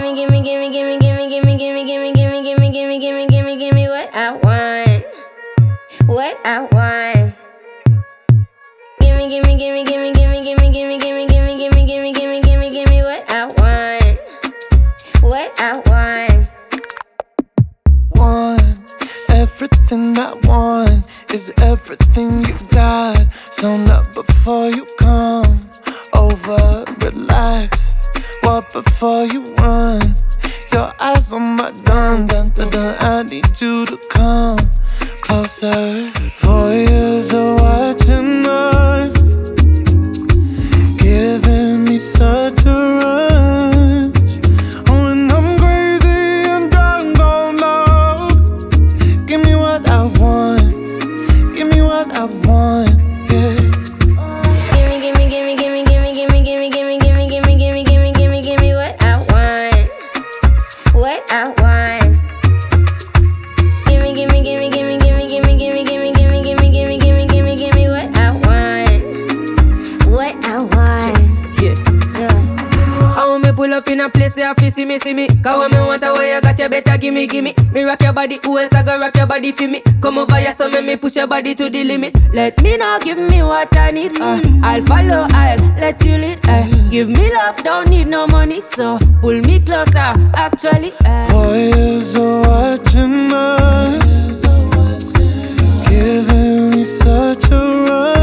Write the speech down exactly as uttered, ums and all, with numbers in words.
gimme, gimme, gimme, gimme, gimme, gimme, gimme, gimme, gimme, gimme, gimme, gimme, gimme, gimme what I want. What I want. Gimme, gimme, gimme, gimme, gimme, gimme, gimme, gimme, gimme, gimme, gimme, gimme, gimme, gimme what I want. What I want. Want everything I want is everything you got. So not before you come over, relax. Walk before you run. Your eyes on my dun dun dun dun. I need you to come closer. Four years of watching us, giving me such a rush. Oh, and I'm crazy and drunk on love. Give me what I want. Give me what I want. Yeah. Gimme, gimme, gimme, gimme, gimme, gimme, gimme, gimme, gimme, gimme, gimme, gimme, gimme, gimme what I want. What I want. Gimme, gimme, gimme, gimme, gimme, gimme, gimme, gimme, gimme, gimme, gimme, gimme, gimme, gimme what I want. What I want. Yeah. I want me pull up in a place where I feel see me, see me. Cause when me want a way you got, you better gimme, gimme. Me rock your body, who else I go rock your body for me? Come over here, so make me push your body to the limit. Let me know, give me what I need. Uh, I'll follow, I'll let you lead. Uh, give me love, don't need no money, so pull me closer. Actually, uh. Four years of watching us, giving me such a rush.